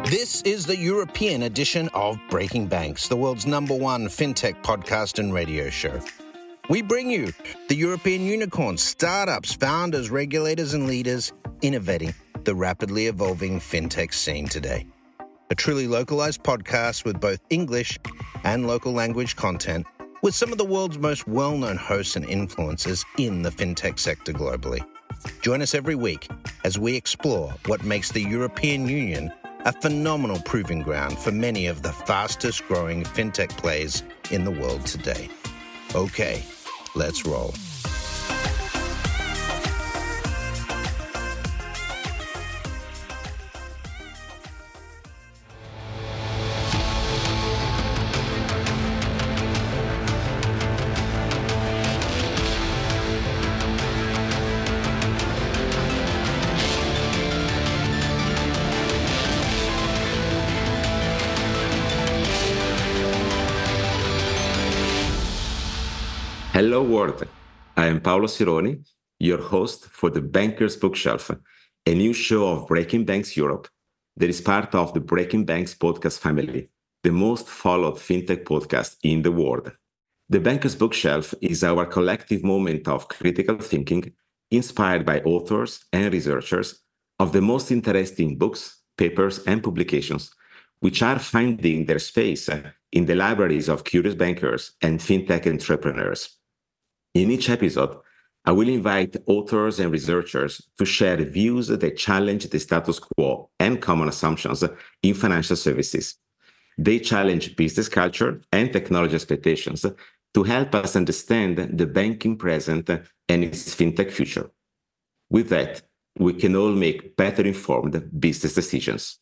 This is the European edition of Breaking Banks, the world's #1 fintech podcast and radio show. We bring you the European unicorns, startups, founders, regulators, and leaders innovating the rapidly evolving fintech scene today. A truly localized podcast with both English and local language content, with some of the world's most well-known hosts and influencers in the fintech sector globally. Join us every week as we explore what makes the European Union a phenomenal proving ground for many of the fastest growing fintech plays in the world today. Okay, let's roll. Hello world, I am Paolo Sironi, your host for the Banker's Bookshelf, a new show of Breaking Banks Europe that is part of the Breaking Banks podcast family, the most followed fintech podcast in the world. The Banker's Bookshelf is our collective moment of critical thinking inspired by authors and researchers of the most interesting books, papers, and publications, which are finding their space in the libraries of curious bankers and fintech entrepreneurs. In each episode, I will invite authors and researchers to share views that challenge the status quo and common assumptions in financial services. They challenge business culture and technology expectations to help us understand the banking present and its fintech future. With that, we can all make better informed business decisions.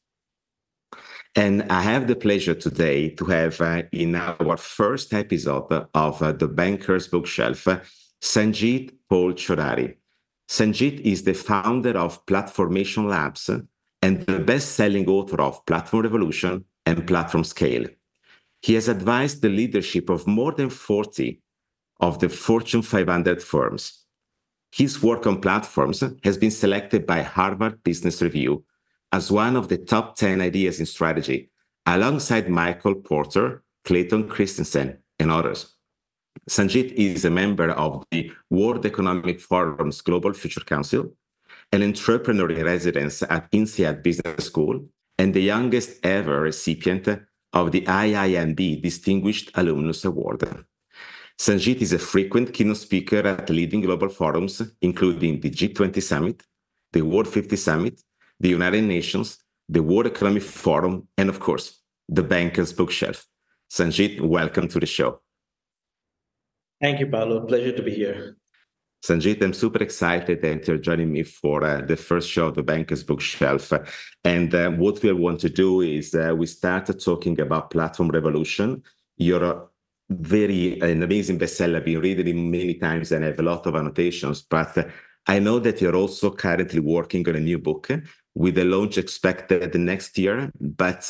And I have the pleasure today to have in our first episode of the Banker's Bookshelf, Sanjit Paul Chaudhary. Sanjit is the founder of Platformation Labs and the best-selling author of Platform Revolution and Platform Scale. He has advised the leadership of more than 40 of the Fortune 500 firms. His work on platforms has been selected by Harvard Business Review as one of the top 10 ideas in strategy, alongside Michael Porter, Clayton Christensen, and others. Sanjit is a member of the World Economic Forum's Global Future Council, an entrepreneur in residence at INSEAD Business School, and the youngest ever recipient of the IIMB Distinguished Alumnus Award. Sanjit is a frequent keynote speaker at leading global forums, including the G20 Summit, the World 50 Summit, the United Nations, the World Economic Forum, and of course, the Banker's Bookshelf. Sanjit, welcome to the show. Thank you, Paolo. Pleasure to be here. Sanjit, I'm super excited that you're joining me for the first show of the Banker's Bookshelf. And what we want to do is we started talking about Platform Revolution. You're an amazing bestseller. I've been reading it many times and I have a lot of annotations, but I know that you're also currently working on a new book with a launch expected next year, but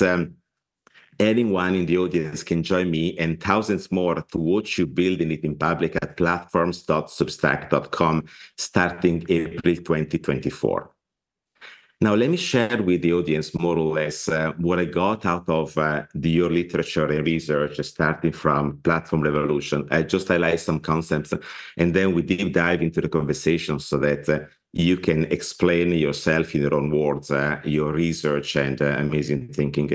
anyone in the audience can join me and thousands more to watch you building it in public at platforms.substack.com starting April 2024. Now, let me share with the audience more or less what I got out of your literature and research starting from Platform Revolution. I just highlight some concepts and then we deep dive into the conversation so that you can explain yourself in your own words, your research and amazing thinking.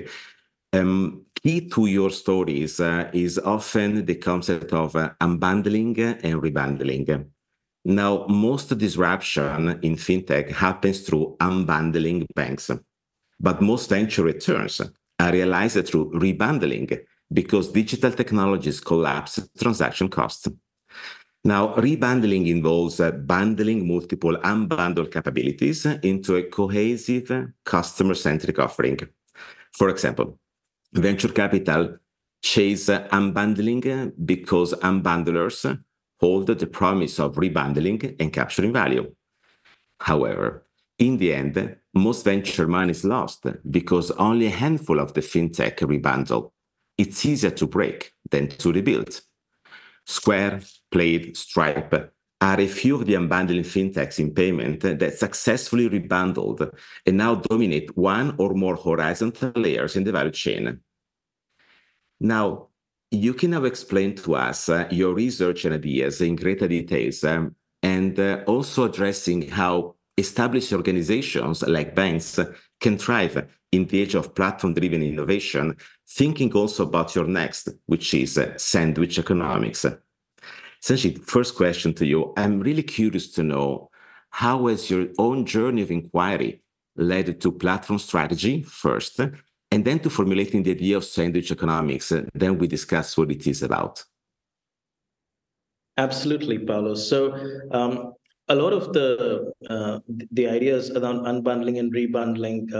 Key to your stories is often the concept of unbundling and rebundling. Now, most disruption in fintech happens through unbundling banks, but most venture returns are realized through rebundling because digital technologies collapse transaction costs. Now, rebundling involves bundling multiple unbundled capabilities into a cohesive, customer-centric offering. For example, venture capital chase unbundling because unbundlers hold the promise of rebundling and capturing value. However, in the end, most venture money is lost because only a handful of the fintech rebundle. It's easier to break than to rebuild. Square, Plaid, Stripe, are a few of the unbundling fintechs in payment that successfully rebundled and now dominate one or more horizontal layers in the value chain. Now, you can now explain to us your research and ideas in greater details, and also addressing how established organizations like banks can thrive in the age of platform-driven innovation, thinking also about your next, which is sandwich economics. Sanjit, first question to you. I'm really curious to know, how has your own journey of inquiry led to platform strategy first, and then to formulating the idea of sandwich economics? Then we discuss what it is about. Absolutely, Paolo. So a lot of the ideas around unbundling and rebundling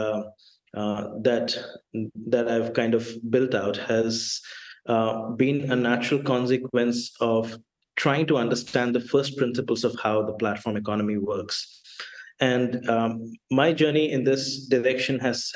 that I've kind of built out has been a natural consequence of trying to understand the first principles of how the platform economy works. And my journey in this direction has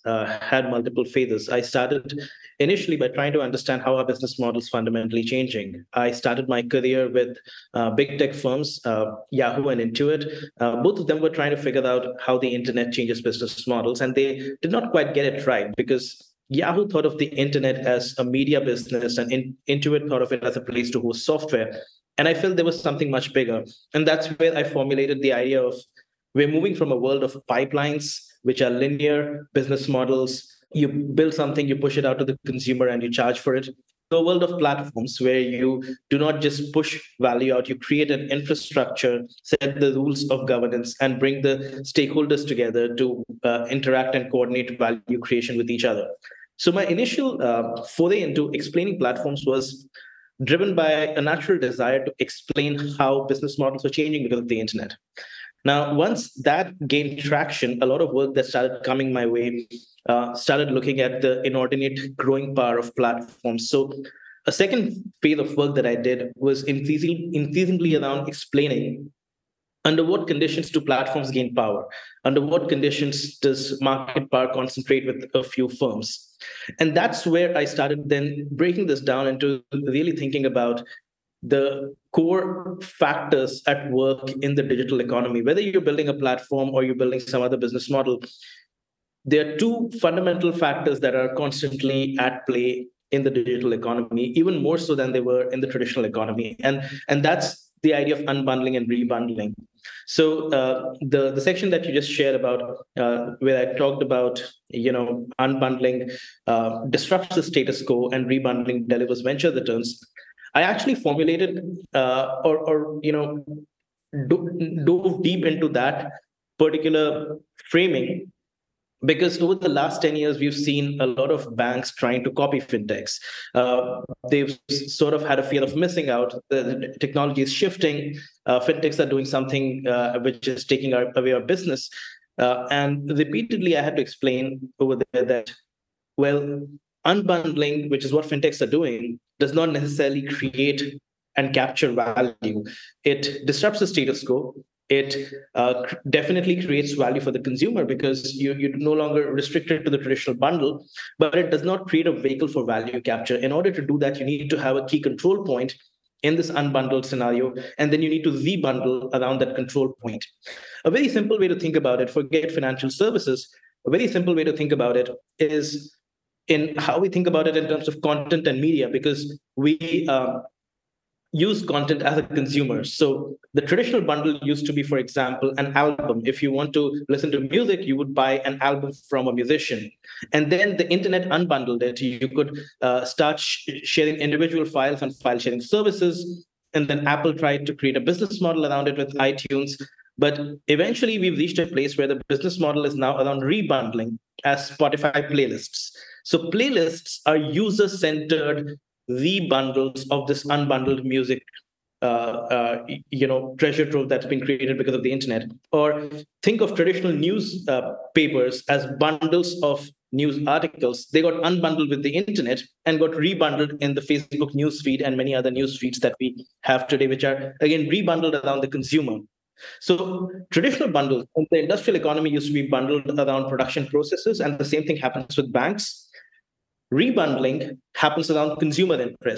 had multiple phases. I started initially by trying to understand how our business model is fundamentally changing. I started my career with big tech firms, Yahoo and Intuit. Both of them were trying to figure out how the internet changes business models, and they did not quite get it right, because Yahoo thought of the internet as a media business, and Intuit thought of it as a place to host software. And I felt there was something much bigger. And that's where I formulated the idea of, we're moving from a world of pipelines, which are linear business models. You build something, you push it out to the consumer, and you charge for it, to a world of platforms where you do not just push value out, you create an infrastructure, set the rules of governance, and bring the stakeholders together to interact and coordinate value creation with each other. So my initial foray into explaining platforms was driven by a natural desire to explain how business models are changing because of the internet. Now, once that gained traction, a lot of work that started coming my way started looking at the inordinate growing power of platforms. So a second phase of work that I did was increasingly around explaining under what conditions do platforms gain power? Under what conditions does market power concentrate with a few firms? And that's where I started then breaking this down into really thinking about the core factors at work in the digital economy. Whether you're building a platform or you're building some other business model, there are two fundamental factors that are constantly at play in the digital economy, even more so than they were in the traditional economy. And that's the idea of unbundling and rebundling. So the section that you just shared about, where I talked about, unbundling disrupts the status quo and rebundling delivers venture returns, I actually formulated dove deep into that particular framing, because over the last 10 years, we've seen a lot of banks trying to copy fintechs. They've sort of had a fear of missing out. The technology is shifting. Fintechs are doing something which is taking away our business. And repeatedly, I had to explain over there that, well, unbundling, which is what fintechs are doing, does not necessarily create and capture value. It disrupts the status quo. It definitely creates value for the consumer, because you're no longer restricted to the traditional bundle, but it does not create a vehicle for value capture. In order to do that, you need to have a key control point in this unbundled scenario, and then you need to rebundle around that control point. A very simple way to think about it, forget financial services, a very simple way to think about it is in how we think about it in terms of content and media, because we use content as a consumer. So the traditional bundle used to be, for example, an album. If you want to listen to music, you would buy an album from a musician. And then the internet unbundled it. You could start sharing individual files on file sharing services. And then Apple tried to create a business model around it with iTunes. But eventually, we've reached a place where the business model is now around rebundling as Spotify playlists. So playlists are user-centered rebundles of this unbundled music, treasure trove that's been created because of the internet. Or think of traditional news papers as bundles of news articles. They got unbundled with the internet and got rebundled in the Facebook newsfeed and many other news feeds that we have today, which are, again, rebundled around the consumer. So traditional bundles in the industrial economy used to be bundled around production processes, and the same thing happens with banks. Rebundling happens around consumer interests.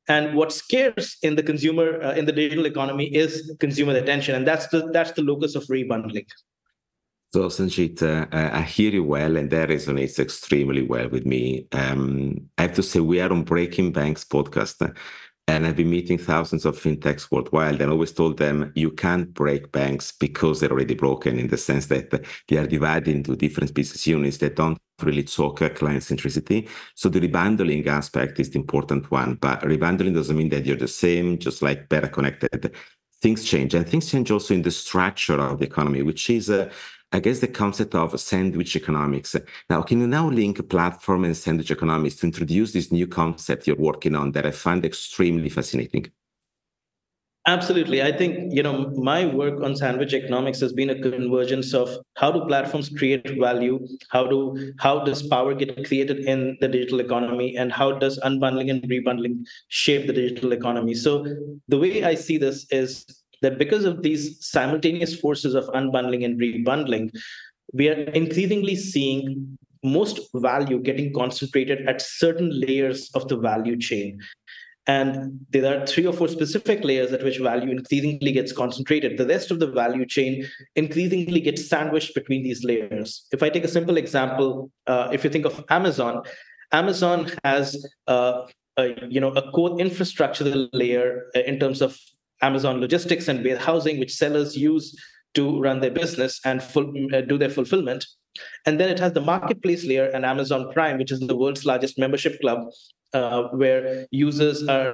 And what's scarce in the consumer in the digital economy is consumer attention, and that's the locus of rebundling. So, Sanjit, I hear you well, and that resonates extremely well with me. I have to say, we are on Breaking Banks podcast, and I've been meeting thousands of fintechs worldwide, and I always told them you can't break banks because they're already broken, in the sense that they are divided into different business units that don't really talk client centricity. So the rebundling aspect is the important one, but rebundling doesn't mean that you're the same, just like better connected. Things change, and things change also in the structure of the economy, which is I guess the concept of sandwich economics. Now, can you now link platform and sandwich economics to introduce this new concept you're working on that I find extremely fascinating? Absolutely. I think, my work on sandwich economics has been a convergence of how do platforms create value, how does power get created in the digital economy, and how does unbundling and rebundling shape the digital economy. So the way I see this is that because of these simultaneous forces of unbundling and rebundling, we are increasingly seeing most value getting concentrated at certain layers of the value chain. And there are 3 or 4 specific layers at which value increasingly gets concentrated. The rest of the value chain increasingly gets sandwiched between these layers. If I take a simple example, if you think of Amazon has a core infrastructure layer in terms of Amazon logistics and warehousing, which sellers use to run their business and do their fulfillment. And then it has the marketplace layer and Amazon Prime, which is the world's largest membership club, where users are,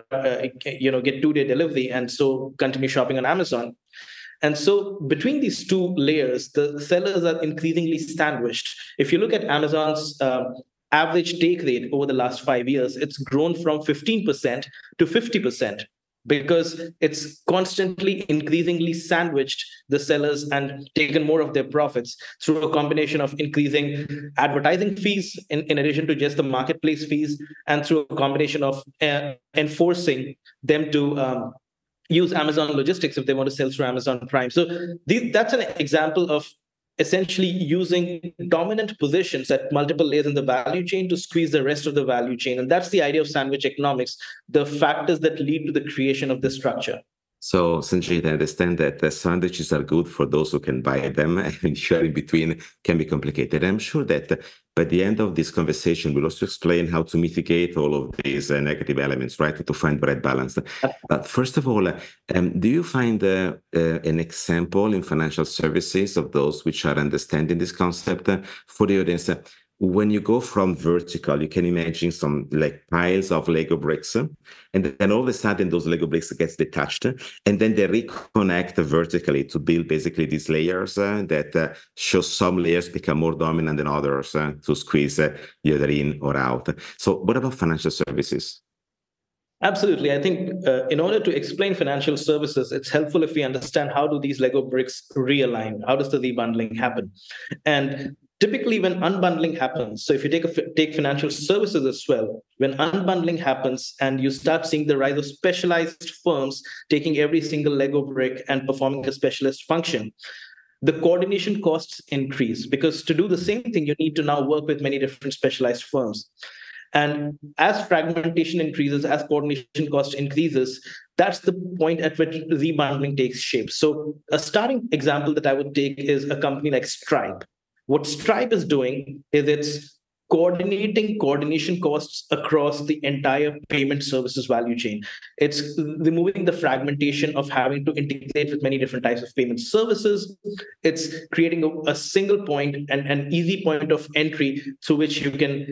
get 2-day delivery and so continue shopping on Amazon. And so between these 2 layers, the sellers are increasingly sandwiched. If you look at Amazon's average take rate over the last 5 years, it's grown from 15% to 50%. Because it's constantly increasingly sandwiched the sellers and taken more of their profits through a combination of increasing advertising fees in addition to just the marketplace fees, and through a combination of enforcing them to use Amazon logistics if they want to sell through Amazon Prime. So that's an example of essentially using dominant positions at multiple layers in the value chain to squeeze the rest of the value chain. And that's the idea of sandwich economics, the factors that lead to the creation of this structure. So, Sanjit, I understand that the sandwiches are good for those who can buy them, and sharing between can be complicated. I'm sure that by the end of this conversation, we'll also explain how to mitigate all of these negative elements, right, to find the right balance. But first of all, do you find an example in financial services of those which are understanding this concept for the audience? When you go from vertical, you can imagine some like piles of Lego bricks, and then all of a sudden those Lego bricks gets detached, and then they reconnect vertically to build basically these layers that show some layers become more dominant than others to squeeze the other in or out. So what about financial services? Absolutely. I think in order to explain financial services, it's helpful if we understand how do these Lego bricks realign? How does the rebundling happen? And typically when unbundling happens, so if you take financial services as well, when unbundling happens and you start seeing the rise of specialized firms taking every single Lego brick and performing a specialist function, the coordination costs increase, because to do the same thing, you need to now work with many different specialized firms. And as fragmentation increases, as coordination cost increases, that's the point at which rebundling takes shape. So a starting example that I would take is a company like Stripe. What Stripe is doing is it's coordinating coordination costs across the entire payment services value chain. It's removing the fragmentation of having to integrate with many different types of payment services. It's creating a single point and an easy point of entry through which you can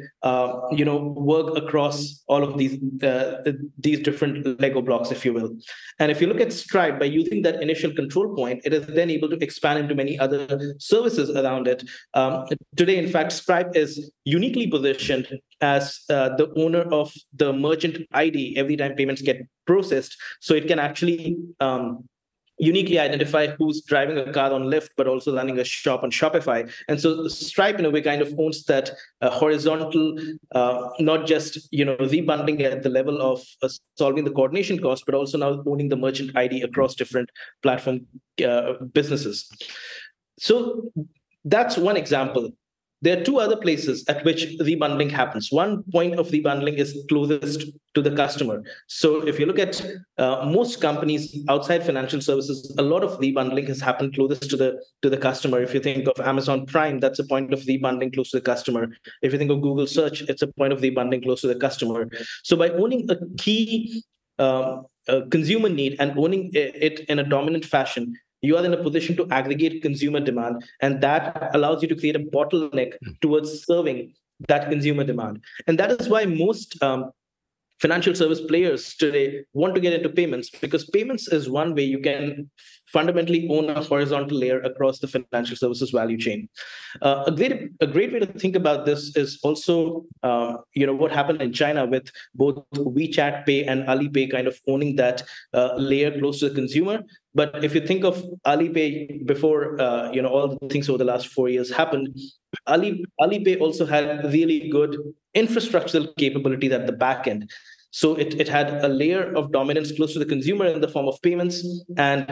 work across all of these different Lego blocks, if you will. And if you look at Stripe, by using that initial control point, it is then able to expand into many other services around it. Today, in fact, Stripe is uniquely positioned as the owner of the merchant ID every time payments get processed. So it can actually uniquely identify who's driving a car on Lyft, but also running a shop on Shopify. And so Stripe, in a way, kind of owns that horizontal, not just rebundling at the level of solving the coordination cost, but also now owning the merchant ID across different platform businesses. So that's one example. there are two other places at which rebundling happens. One point of rebundling is closest to the customer. So if you look at most companies outside financial services, a lot of rebundling has happened closest to the customer. If you think of Amazon Prime, that's a point of rebundling close to the customer. If you think of Google Search, it's a point of rebundling close to the customer. So by owning a key consumer need and owning it in a dominant fashion, you are in a position to aggregate consumer demand, and that allows you to create a bottleneck towards serving that consumer demand. And that is why most financial service players today want to get into payments, because payments is one way you can fundamentally own a horizontal layer across the financial services value chain. A great way to think about this is also what happened in China with both WeChat Pay and Alipay kind of owning that layer close to the consumer. But if you think of Alipay before all the things over the last 4 years happened, Alipay also had really good infrastructural capabilities at the back end. So it had a layer of dominance close to the consumer in the form of payments and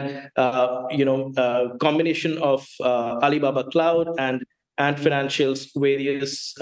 combination of Alibaba Cloud and financials, various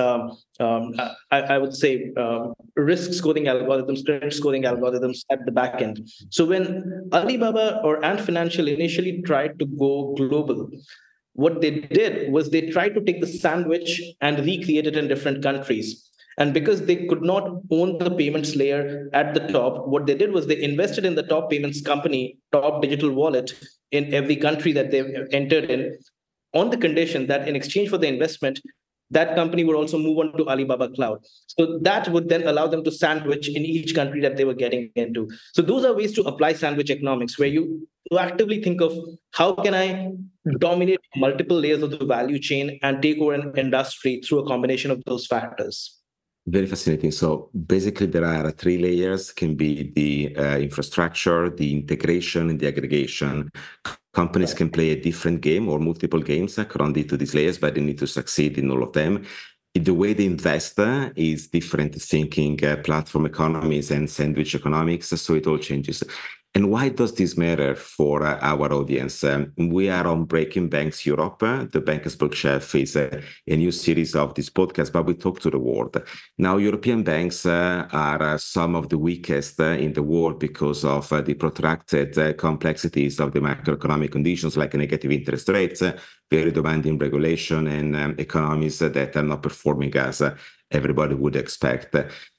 I would say risk scoring algorithms, credit scoring algorithms at the back end. So when Alibaba or Ant Financial initially tried to go global, what they did was they tried to take the sandwich and recreate it in different countries. And because they could not own the payments layer at the top, what they did was they invested in the top payments company, top digital wallet in every country that they entered in, on the condition that in exchange for the investment, that company would also move on to Alibaba Cloud. So that would then allow them to sandwich in each country that they were getting into. So those are ways to apply sandwich economics, where you actively think of how can I dominate multiple layers of the value chain and take over an industry through a combination of those factors. Very fascinating. So basically, there are three layers: can be the infrastructure, the integration, and the aggregation. Companies can play a different game or multiple games according to these layers, but they need to succeed in all of them. The way they invest is different, thinking platform economies and sandwich economics. So it all changes. And why does this matter for our audience? We are on Breaking Banks Europe. The Bankers Bookshelf is a new series of this podcast, but we talk to the world. Now, European banks are some of the weakest in the world because of the protracted complexities of the macroeconomic conditions, like negative interest rates, very demanding regulation, and economies that are not performing as everybody would expect.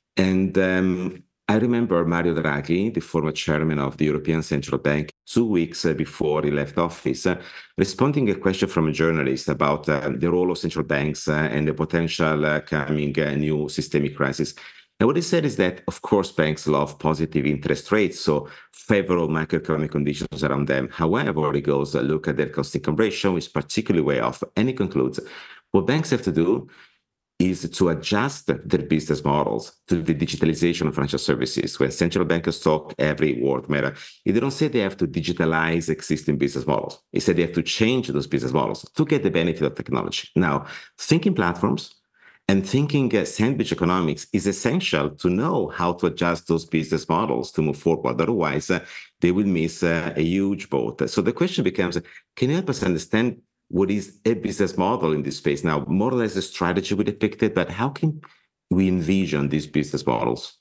And I remember Mario Draghi, the former chairman of the European Central Bank, 2 weeks before he left office, responding to a question from a journalist about the role of central banks and the potential coming new systemic crisis. And what he said is that, of course, banks love positive interest rates, so favorable macroeconomic conditions around them. However, he goes, look at their cost-income ratio, is particularly way off. And he concludes, what banks have to do is to adjust their business models to the digitalization of financial services. When central bankers talk, every word matters. They don't say they have to digitalize existing business models. They say they have to change those business models to get the benefit of technology. Now, thinking platforms and thinking sandwich economics is essential to know how to adjust those business models to move forward. Otherwise, they will miss a huge boat. So the question becomes, can you help us understand what is a business model in this space? Now, more or less the strategy we depicted, but how can we envision these business models?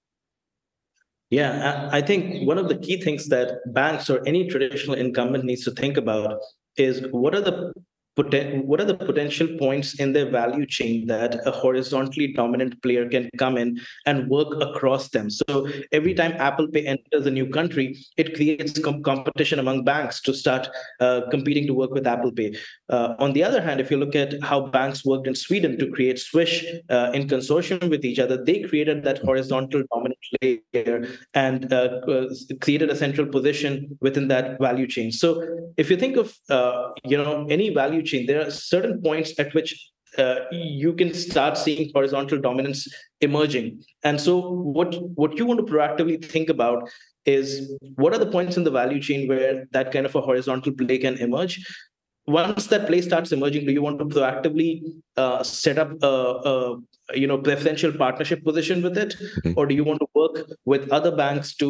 Yeah, I think one of the key things that banks or any traditional incumbent needs to think about is what are the potential points in their value chain that a horizontally dominant player can come in and work across them. So every time Apple Pay enters a new country, it creates competition among banks to start competing to work with Apple Pay. On the other hand, if you look at how banks worked in Sweden to create Swish in consortium with each other, they created that horizontal dominant layer and created a central position within that value chain. So if you think of any value chain, there are certain points at which you can start seeing horizontal dominance emerging. And so what you want to proactively think about is what are the points in the value chain where that kind of a horizontal play can emerge. Once that play starts emerging, do you want to proactively set up a preferential partnership position with it, or do you want to work with other banks to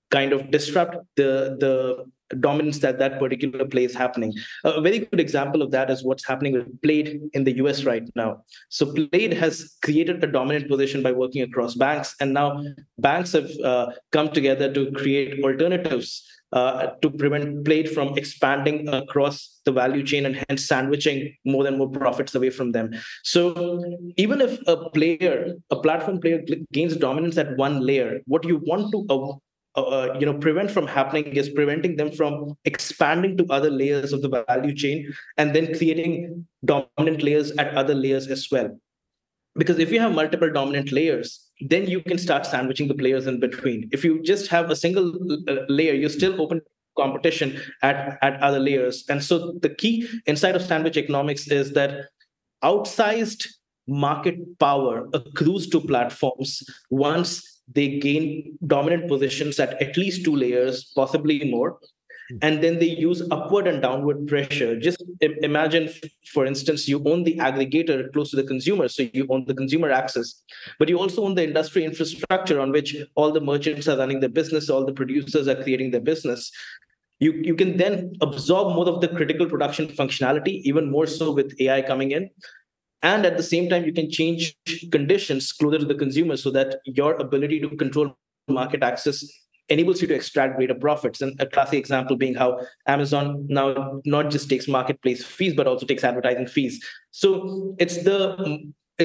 kind of disrupt the dominance that particular play is happening. A very good example of that is what's happening with Plaid in the US right now. So Plaid has created a dominant position by working across banks, and now banks have come together to create alternatives to prevent Plaid from expanding across the value chain and hence sandwiching more and more profits away from them. So even if a platform player gains dominance at one layer, what you want to prevent from happening is preventing them from expanding to other layers of the value chain and then creating dominant layers at other layers as well. Because if you have multiple dominant layers, then you can start sandwiching the players in between. If you just have a single layer, you're still open competition at other layers. And so the key inside of sandwich economics is that outsized market power accrues to platforms once they gain dominant positions at least two layers, possibly more. And then they use upward and downward pressure. Just imagine, for instance, you own the aggregator close to the consumer, so you own the consumer access, but you also own the industry infrastructure on which all the merchants are running their business, all the producers are creating their business. You can then absorb more of the critical production functionality, even more so with AI coming in. And at the same time, you can change conditions closer to the consumer so that your ability to control market access enables you to extract greater profits. And a classic example being how Amazon now not just takes marketplace fees, but also takes advertising fees. So it's the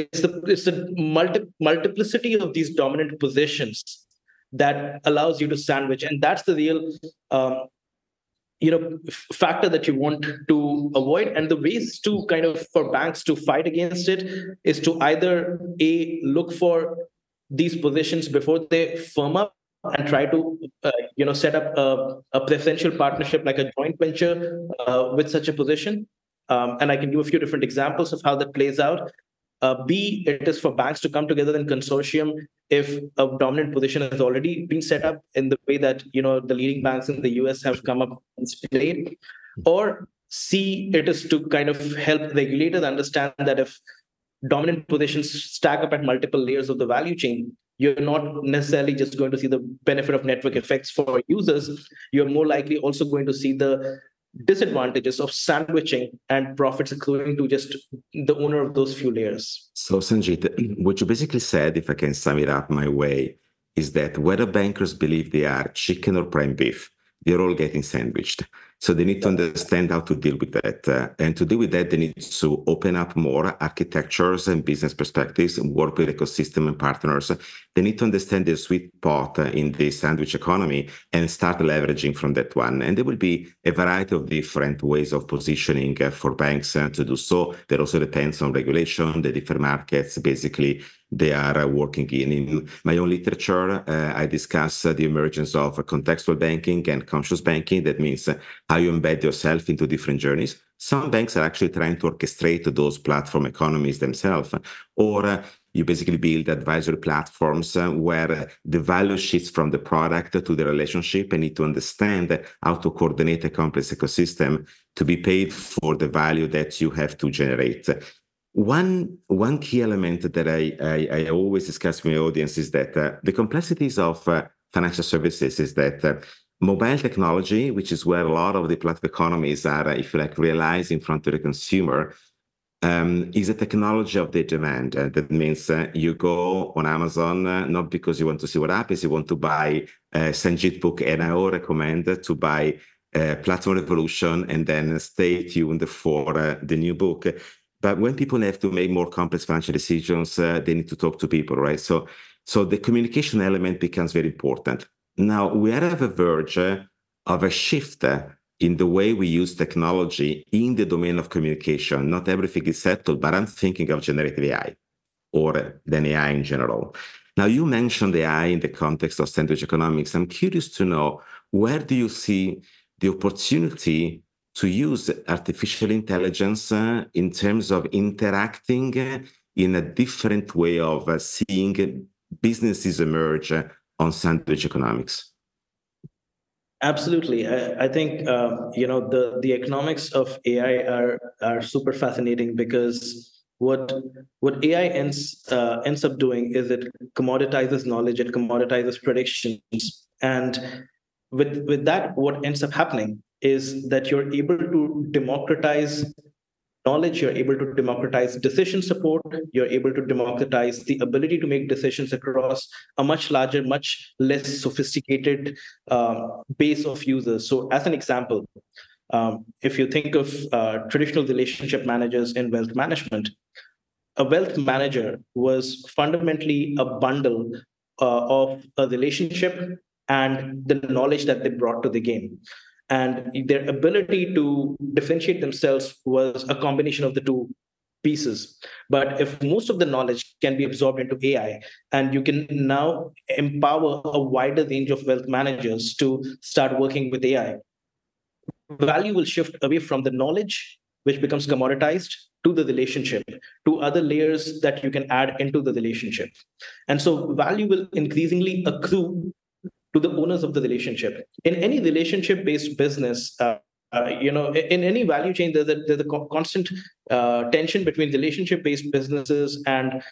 multiplicity of these dominant positions that allows you to sandwich. And that's the real factor that you want to avoid. And the ways to kind of for banks to fight against it is to either look for these positions before they firm up and try to set up a preferential partnership like a joint venture with such a position. And I can give a few different examples of how that plays out. B, it is for banks to come together in consortium if a dominant position has already been set up in the way that the leading banks in the US have come up and played. Or C, it is to kind of help regulators understand that if dominant positions stack up at multiple layers of the value chain, you're not necessarily just going to see the benefit of network effects for users. You're more likely also going to see the disadvantages of sandwiching and profits accruing to just the owner of those few layers. So Sanjit, what you basically said, if I can sum it up my way, is that whether bankers believe they are chicken or prime beef, they're all getting sandwiched. So they need to understand how to deal with that. And to deal with that, they need to open up more architectures and business perspectives and work with ecosystem and partners. They need to understand the sweet spot in the sandwich economy and start leveraging from that one. And there will be a variety of different ways of positioning for banks to do so. That also depends on regulation, the different markets basically they are working in. In my own literature, I discuss the emergence of contextual banking and conscious banking. That means how you embed yourself into different journeys. Some banks are actually trying to orchestrate those platform economies themselves, or you basically build advisory platforms where the value shifts from the product to the relationship and need to understand how to coordinate a complex ecosystem to be paid for the value that you have to generate. One key element that I always discuss with my audience is that the complexities of financial services is that mobile technology, which is where a lot of the platform economies are, if you like, realized in front of the consumer, is a technology of the demand. That means you go on Amazon, not because you want to see what happens, you want to buy Sanjit book, and I all recommend to buy Platform Revolution and then stay tuned for the new book. But when people have to make more complex financial decisions, they need to talk to people, right? So the communication element becomes very important. Now, we are at the verge of a shift in the way we use technology in the domain of communication. Not everything is settled, but I'm thinking of generative AI or then AI in general. Now, you mentioned AI in the context of sandwich economics. I'm curious to know, where do you see the opportunity to use artificial intelligence in terms of interacting in a different way of seeing businesses emerge on sandwich economics? Absolutely. I think the economics of AI are super fascinating, because what AI ends up doing is it commoditizes knowledge, it commoditizes predictions, and with that, what ends up happening is that you're able to democratize knowledge, you're able to democratize decision support, you're able to democratize the ability to make decisions across a much larger, much less sophisticated base of users. So, as an example, if you think of traditional relationship managers in wealth management, a wealth manager was fundamentally a bundle of a relationship and the knowledge that they brought to the game. And their ability to differentiate themselves was a combination of the two pieces. But if most of the knowledge can be absorbed into AI, and you can now empower a wider range of wealth managers to start working with AI, value will shift away from the knowledge, which becomes commoditized, to the relationship, to other layers that you can add into the relationship. And so value will increasingly accrue to the owners of the relationship. In any relationship-based business, in any value chain, there's a constant tension between relationship-based businesses and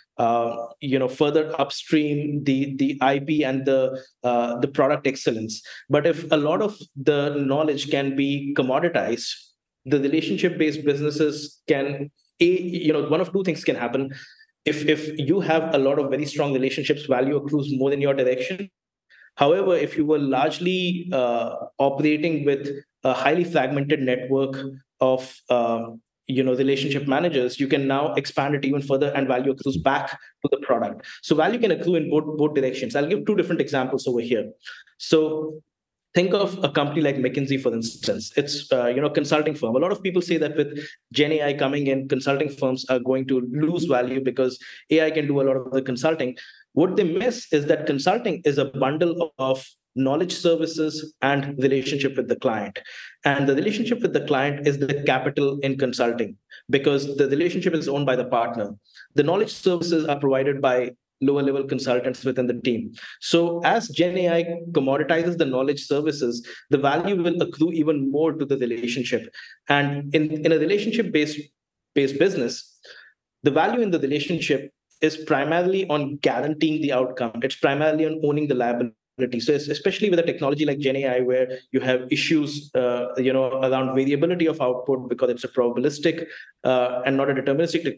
further upstream the IP and the product excellence. But if a lot of the knowledge can be commoditized, the relationship-based businesses can, one of two things can happen. If you have a lot of very strong relationships, value accrues more in your direction. However, if you were largely operating with a highly fragmented network of relationship managers, you can now expand it even further, and value accrues back to the product. So value can accrue in both directions. I'll give two different examples over here. So think of a company like McKinsey, for instance. It's consulting firm. A lot of people say that with Gen AI coming in, consulting firms are going to lose value because AI can do a lot of the consulting. What they miss is that consulting is a bundle of knowledge services and relationship with the client. And the relationship with the client is the capital in consulting, because the relationship is owned by the partner. The knowledge services are provided by lower level consultants within the team. So as Gen AI commoditizes the knowledge services, the value will accrue even more to the relationship. And in a relationship-based business, the value in the relationship is primarily on guaranteeing the outcome. It's primarily on owning the liability. So especially with a technology like Gen AI, where you have issues, around variability of output because it's a probabilistic and not a deterministic,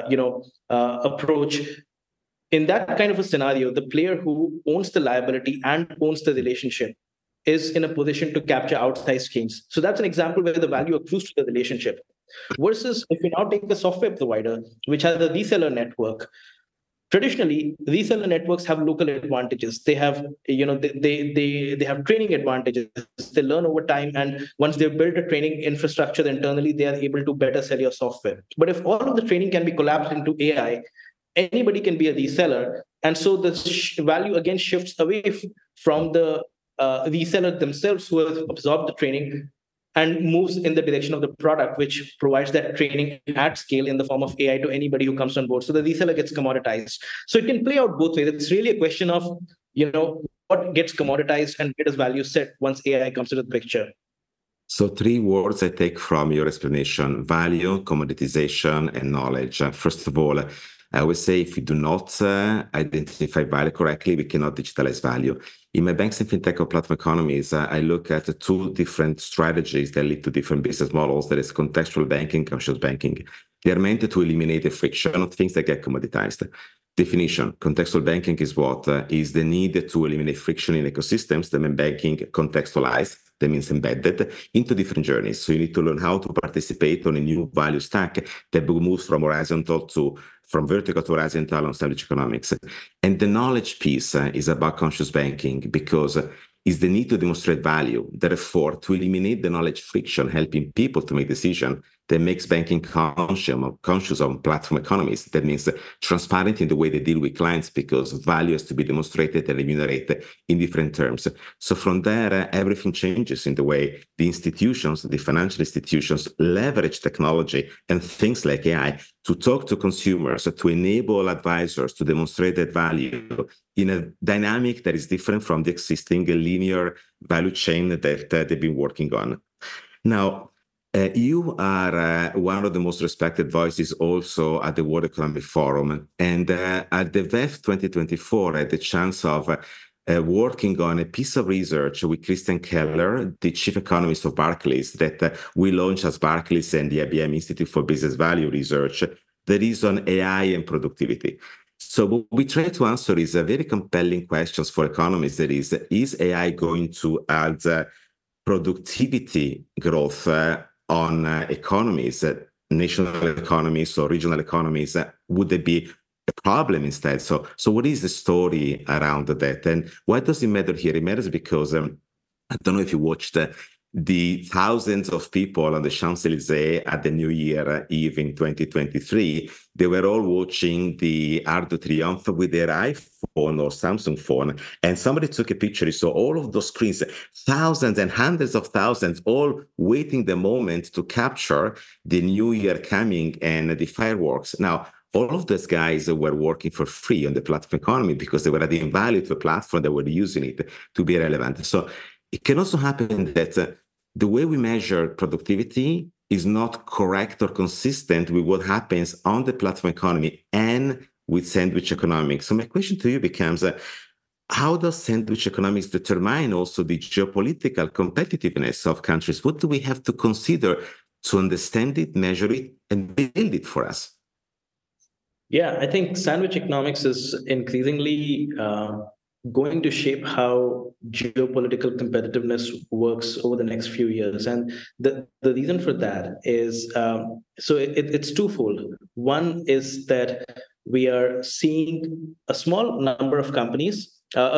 approach. In that kind of a scenario, the player who owns the liability and owns the relationship is in a position to capture outsized gains. So that's an example where the value accrues to the relationship. Versus if we now take a software provider, which has a reseller network. Traditionally, reseller networks have local advantages. They have, they have training advantages. They learn over time, and once they've built a training infrastructure internally, they are able to better sell your software. But if all of the training can be collapsed into AI, anybody can be a reseller. And so the value again shifts away from the reseller themselves who have absorbed the training, and moves in the direction of the product, which provides that training at scale in the form of AI to anybody who comes on board. So the reseller gets commoditized. So it can play out both ways. It's really a question of, what gets commoditized and where does value sit once AI comes into the picture. So 3 words I take from your explanation: value, commoditization, and knowledge. First of all, I always say if we do not identify value correctly, we cannot digitalize value. In my banks and fintech or platform economies, I look at 2 different strategies that lead to different business models. That is contextual banking, conscious banking. They are meant to eliminate the friction of things that get commoditized. Definition: contextual banking is what? Is the need to eliminate friction in ecosystems that make banking contextualized, that means embedded, into different journeys. So you need to learn how to participate on a new value stack that moves from vertical to horizontal on established economics. And the knowledge piece is about conscious banking, because it's the need to demonstrate value. Therefore, to eliminate the knowledge friction, helping people to make decisions, that makes banking conscious of platform economies. That means transparent in the way they deal with clients, because value has to be demonstrated and remunerated in different terms. So from there, everything changes in the way the institutions, the financial institutions, leverage technology and things like AI to talk to consumers, to enable advisors to demonstrate that value in a dynamic that is different from the existing linear value chain that they've been working on. Now, you are one of the most respected voices also at the World Economic Forum. And at the WEF 2024, I had the chance of working on a piece of research with Christian Keller, the chief economist of Barclays, that we launched as Barclays and the IBM Institute for Business Value Research, that is on AI and productivity. So what we try to answer is a very compelling questions for economists. That is AI going to add productivity growth on economies, national economies or regional economies? Would there be a problem instead? So what is the story around that? And why does it matter here? It matters because I don't know if you watched the thousands of people on the Champs-Élysées at the New Year Eve in 2023. They were all watching the Arc de Triomphe with their iPhone or Samsung phone. And somebody took a picture. So all of those screens, thousands and hundreds of thousands, all waiting the moment to capture the New Year coming and the fireworks. Now, all of those guys were working for free on the platform economy because they were adding value to the platform, they were using it to be relevant. So it can also happen that the way we measure productivity is not correct or consistent with what happens on the platform economy and with sandwich economics. So my question to you becomes, how does sandwich economics determine also the geopolitical competitiveness of countries? What do we have to consider to understand it, measure it, and build it for us? Yeah, I think sandwich economics is increasingly going to shape how geopolitical competitiveness works over the next few years. And the reason for that is, it's twofold. One is that we are seeing a small number of countries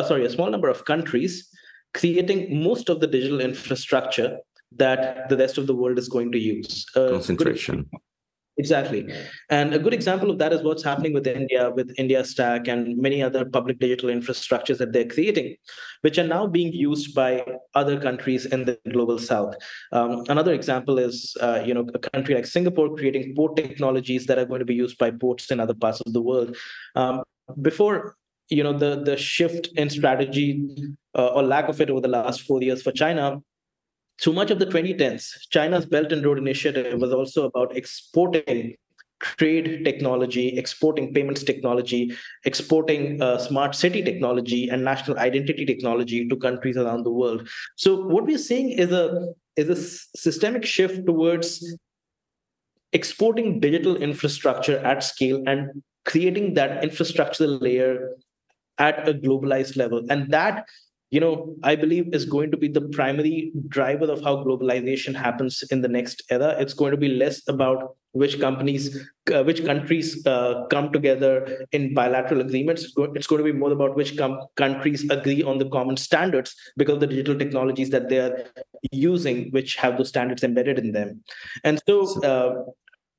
creating most of the digital infrastructure that the rest of the world is going to use. Concentration. Exactly. And a good example of that is what's happening with India Stack and many other public digital infrastructures that they're creating, which are now being used by other countries in the global south. Another example is, a country like Singapore creating port technologies that are going to be used by ports in other parts of the world. Before, the shift in strategy or lack of it over the last 4 years for China, through much of the 2010s, China's Belt and Road Initiative was also about exporting trade technology, exporting payments technology, exporting smart city technology and national identity technology to countries around the world. So what we're seeing is a systemic shift towards exporting digital infrastructure at scale and creating that infrastructure layer at a globalized level. And that, I believe is going to be the primary driver of how globalization happens in the next era. It's going to be less about which countries come together in bilateral agreements. It's going to be more about which countries agree on the common standards because of the digital technologies that they are using, which have those standards embedded in them. And so,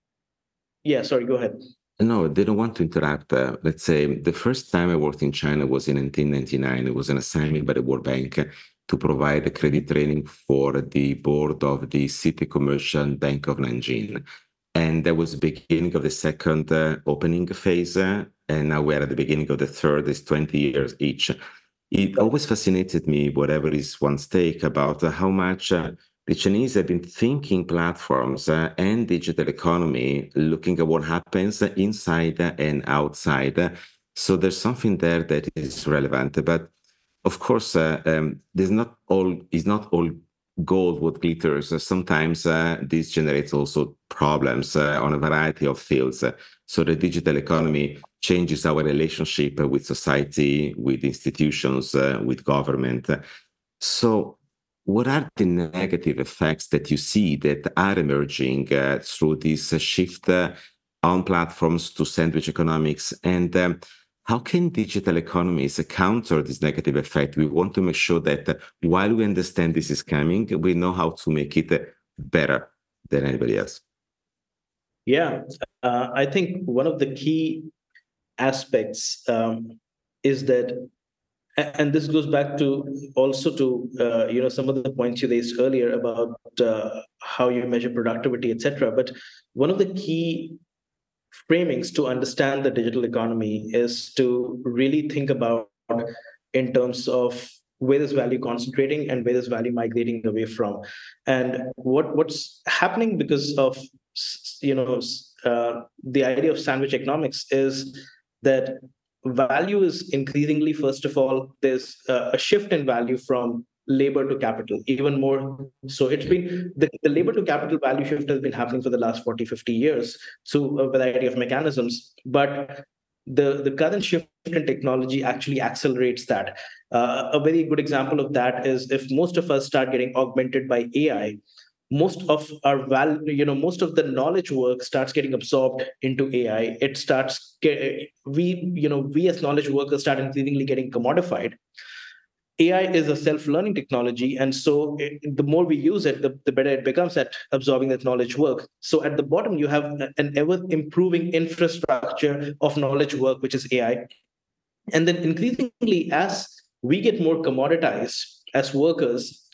sorry, go ahead. No, I didn't want to interrupt. Let's say the first time I worked in China was in 1999. It was an assignment by the World Bank to provide a credit training for the board of the City Commercial Bank of Nanjing. And that was the beginning of the second opening phase. And now we're at the beginning of the third. It's 20 years each. It always fascinated me, whatever is one's take, about how much the Chinese have been thinking platforms and digital economy, looking at what happens inside and outside. So there's something there that is relevant. But of course, it's not all gold what glitters. Sometimes this generates also problems on a variety of fields. So the digital economy changes our relationship with society, with institutions, with government. So what are the negative effects that you see that are emerging through this shift on platforms to sandwich economics? And how can digital economies counter this negative effect? We want to make sure that while we understand this is coming, we know how to make it better than anybody else. Yeah, I think one of the key aspects is that, and this goes back to also to some of the points you raised earlier about how you measure productivity, etc. But one of the key framings to understand the digital economy is to really think about in terms of where is value concentrating and where is value migrating away from. And what's happening because of the idea of sandwich economics is that value is increasingly, first of all, there's a shift in value from labor to capital, even more. So it's been the labor to capital value shift has been happening for the last 40, 50 years through a variety of mechanisms. But the current shift in technology actually accelerates that. A very good example of that is if most of us start getting augmented by AI, most of our most of the knowledge work starts getting absorbed into AI. It starts we as knowledge workers start increasingly getting commodified. AI is a self-learning technology, and so the more we use it, the better it becomes at absorbing that knowledge work. So at the bottom, you have an ever-improving infrastructure of knowledge work, which is AI. And then increasingly, as we get more commoditized as workers,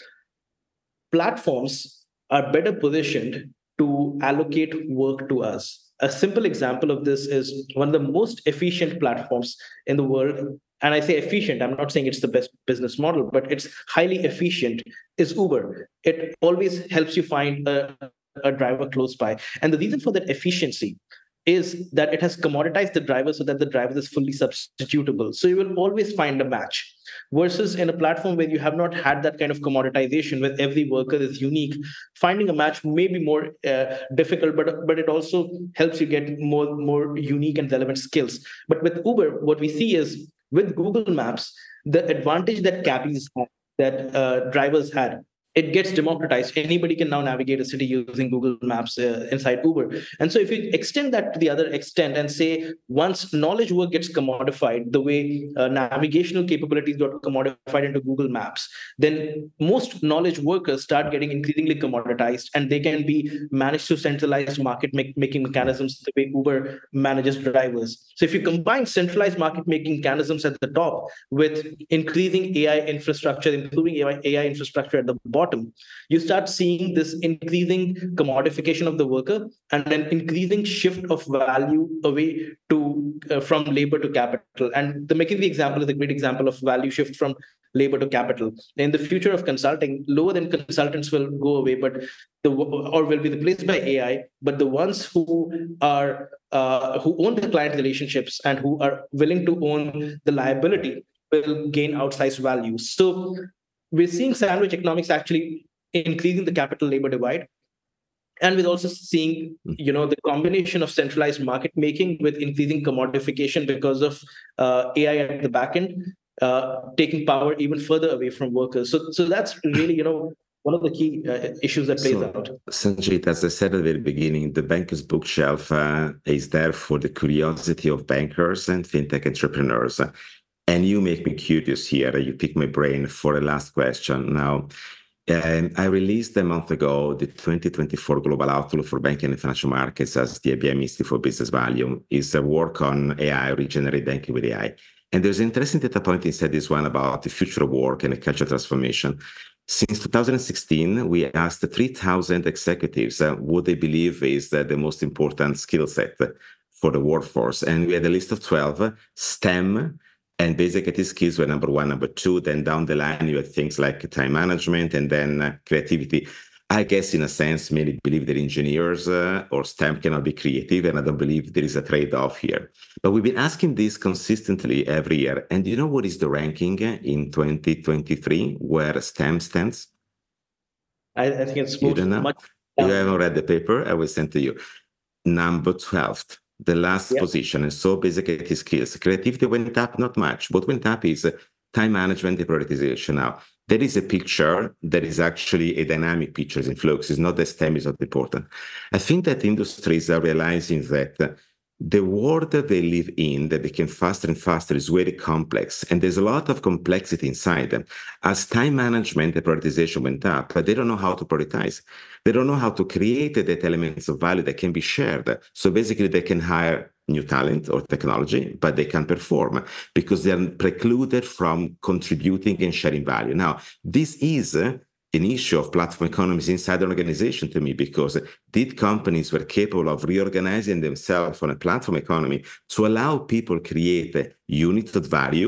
platforms are better positioned to allocate work to us. A simple example of this is one of the most efficient platforms in the world. And I say efficient, I'm not saying it's the best business model, but it's highly efficient, is Uber. It always helps you find a driver close by. And the reason for that efficiency is that it has commoditized the driver so that the driver is fully substitutable. So you will always find a match. Versus in a platform where you have not had that kind of commoditization, where every worker is unique, finding a match may be more difficult, but it also helps you get more unique and relevant skills. But with Uber, what we see is with Google Maps, the advantage that cabbies had, that drivers had, it gets democratized. Anybody can now navigate a city using Google Maps inside Uber. And so if you extend that to the other extent and say, once knowledge work gets commodified, the way navigational capabilities got commodified into Google Maps, then most knowledge workers start getting increasingly commoditized, and they can be managed through centralized market-making mechanisms the way Uber manages drivers. So if you combine centralized market-making mechanisms at the top with increasing AI infrastructure, improving AI infrastructure at the bottom, you start seeing this increasing commodification of the worker and an increasing shift of value away to from labor to capital. And the McKinsey example is a great example of value shift from labor to capital. In the future of consulting, lower-end consultants will go away, or will be replaced by AI. But the ones who own the client relationships and who are willing to own the liability will gain outsized value. So we're seeing sandwich economics actually increasing the capital labor divide. And we're also seeing, the combination of centralized market making with increasing commodification because of AI at the back end, taking power even further away from workers. So that's really, one of the key issues that plays out. Sanjit, as I said at the very beginning, the Banker's Bookshelf is there for the curiosity of bankers and fintech entrepreneurs. And you make me curious here. You pick my brain for a last question. Now, I released a month ago the 2024 Global Outlook for Banking and Financial Markets as the IBM Institute for Business Value. It's a work on AI, regenerate banking with AI. And there's an interesting data point inside this one about the future of work and the cultural transformation. Since 2016, we asked 3,000 executives what they believe is the most important skill set for the workforce. And we had a list of 12, STEM, and basic IT skills were number one, number two. Then down the line, you had things like time management and then creativity. I guess in a sense, many believe that engineers or STEM cannot be creative, and I don't believe there is a trade-off here. But we've been asking this consistently every year. And do you know what is the ranking in 2023 where STEM stands? I think it's you don't know? Much. You haven't read the paper? I will send to you. Number 12. The last position, and so basic IT skills. Creativity went up, not much. What went up is time management and prioritization. Now, there is a picture that is actually a dynamic picture, in flux. It's not that STEM is not important. I think that industries are realizing that the world that they live in, that became faster and faster, is very complex. And there's a lot of complexity inside them. As time management and prioritization went up, but they don't know how to prioritize. They don't know how to create the elements of value that can be shared. So basically, they can hire new talent or technology, but they can't perform because they are precluded from contributing and sharing value. Now, this is an issue of platform economies inside the organization to me, because did companies were capable of reorganizing themselves on a platform economy to allow people create units of value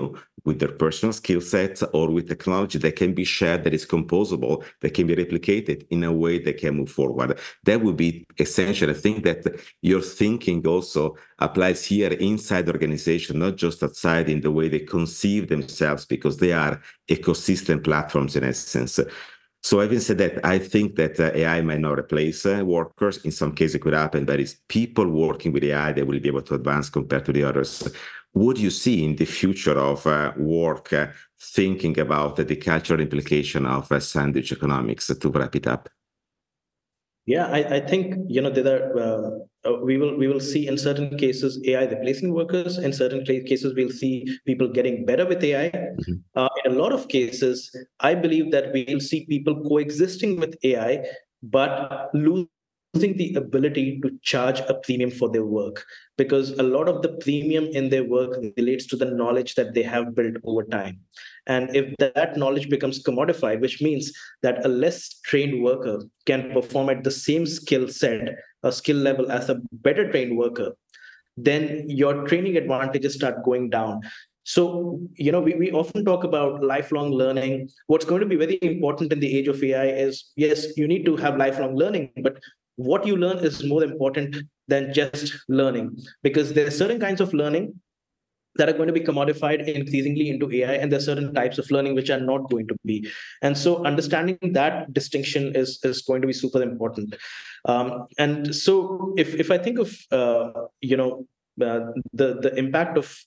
with their personal skill sets or with technology that can be shared, that is composable, that can be replicated in a way that can move forward. That would be essential. I think that your thinking also applies here inside the organization, not just outside in the way they conceive themselves, because they are ecosystem platforms in essence. So having said that, I think that AI might not replace workers. In some cases, it could happen, but it's people working with AI that will be able to advance compared to the others. What do you see in the future of work, thinking about the cultural implication of sandwich economics, to wrap it up? Yeah, I think there are we will see in certain cases AI replacing workers. In certain cases, we'll see people getting better with AI. Mhm. In a lot of cases, I believe that we'll see people coexisting with AI, but losing the ability to charge a premium for their work, because a lot of the premium in their work relates to the knowledge that they have built over time. And if that knowledge becomes commodified, which means that a less trained worker can perform at the same skill set or skill level as a better trained worker, then your training advantages start going down. So, we often talk about lifelong learning. What's going to be very important in the age of AI is, yes, you need to have lifelong learning, but what you learn is more important than just learning, because there are certain kinds of learning that are going to be commodified increasingly into AI, and there are certain types of learning which are not going to be. And so understanding that distinction is going to be super important. And so if I think of the impact of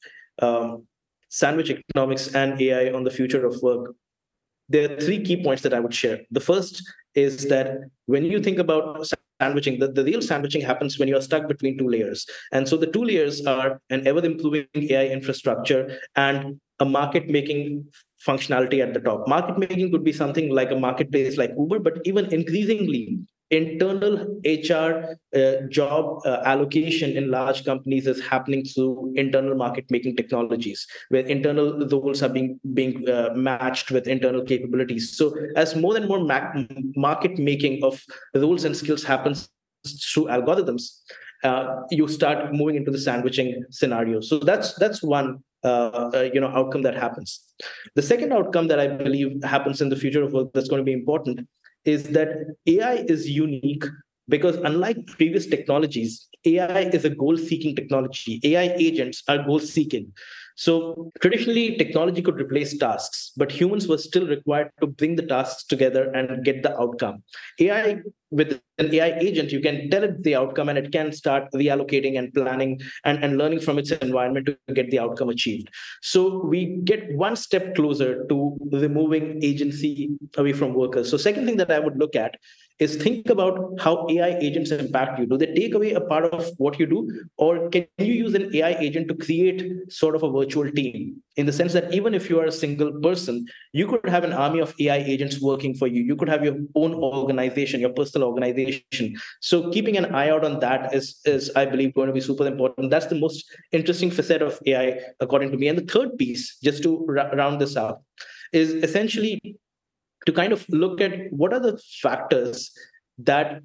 sandwich economics and AI on the future of work, there are three key points that I would share. The first is that when you think about sandwiching, the real sandwiching happens when you are stuck between two layers. And so the two layers are an ever improving AI infrastructure and a market making functionality at the top. Market making could be something like a marketplace like Uber, but even increasingly, internal HR job allocation in large companies is happening through internal market making technologies, where internal roles are being matched with internal capabilities. So as more and more market making of roles and skills happens through algorithms, you start moving into the sandwiching scenario. So that's one outcome that happens. The second outcome that I believe happens in the future of work that's going to be important is that AI is unique because, unlike previous technologies, AI is a goal-seeking technology. AI agents are goal-seeking. So traditionally, technology could replace tasks, but humans were still required to bring the tasks together and get the outcome. AI, with an AI agent, you can tell it the outcome and it can start reallocating and planning and learning from its environment to get the outcome achieved. So we get one step closer to removing agency away from workers. So second thing that I would look at is think about how AI agents impact you. Do they take away a part of what you do? Or can you use an AI agent to create sort of a virtual team, in the sense that even if you are a single person, you could have an army of AI agents working for you. You could have your own organization, your personal organization. So keeping an eye out on that is I believe, going to be super important. That's the most interesting facet of AI, according to me. And the third piece, just to round this up, is essentially to kind of look at what are the factors that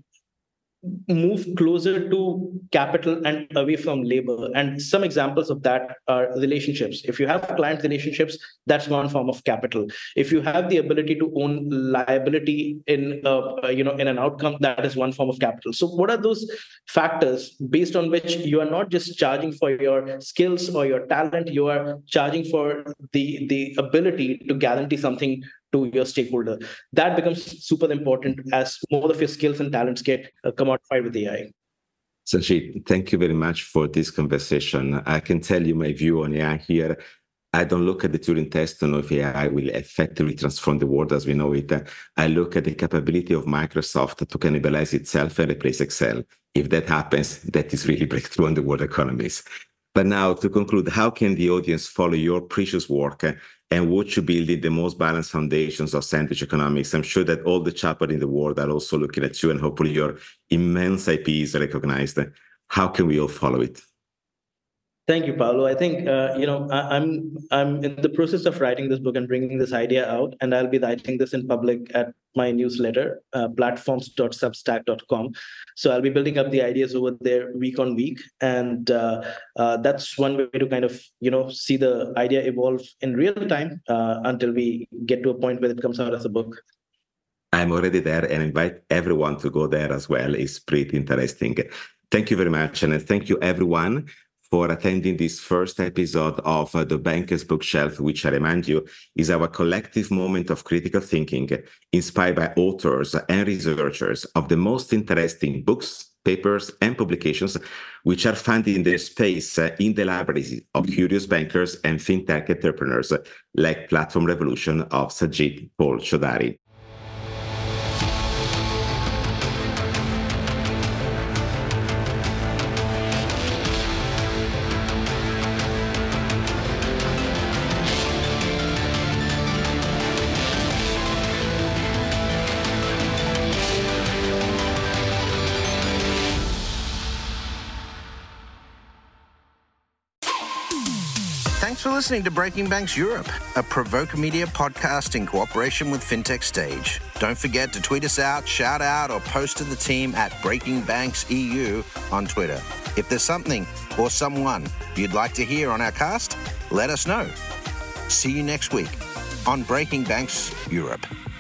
move closer to capital and away from labor. And some examples of that are relationships. If you have client relationships, that's one form of capital. If you have the ability to own liability in in an outcome, that is one form of capital. So what are those factors based on which you are not just charging for your skills or your talent, you are charging for the ability to guarantee something to your stakeholder? That becomes super important as more of your skills and talents get commodified with AI. Sanjeet, thank you very much for this conversation. I can tell you my view on AI here. I don't look at the Turing test to know if AI will effectively transform the world as we know it. I look at the capability of Microsoft to cannibalize itself and replace Excel. If that happens, that is really breakthrough on the world economies. But now, to conclude, how can the audience follow your precious work and what you build in the most balanced foundations of sandwich economics? I'm sure that all the chapters in the world are also looking at you, and hopefully your immense IP is recognized. How can we all follow it? Thank you, Paolo. I think I'm in the process of writing this book and bringing this idea out, and I'll be writing this in public at my newsletter, platforms.substack.com. So I'll be building up the ideas over there week on week, and that's one way to kind of see the idea evolve in real time until we get to a point where it comes out as a book. I'm already there and invite everyone to go there as well. It's pretty interesting. Thank you very much, and thank you everyone for attending this first episode of The Banker's Bookshelf, which I remind you is our collective moment of critical thinking, inspired by authors and researchers of the most interesting books, papers, and publications, which are found in their space in the libraries of curious bankers and fintech entrepreneurs like Platform Revolution of Sajid Paul Chaudhary. Thanks for listening to Breaking Banks Europe, a Provoke Media podcast in cooperation with FinTech Stage. Don't forget to tweet us out, shout out, or post to the team at Breaking Banks EU on Twitter. If there's something or someone you'd like to hear on our cast, let us know. See you next week on Breaking Banks Europe.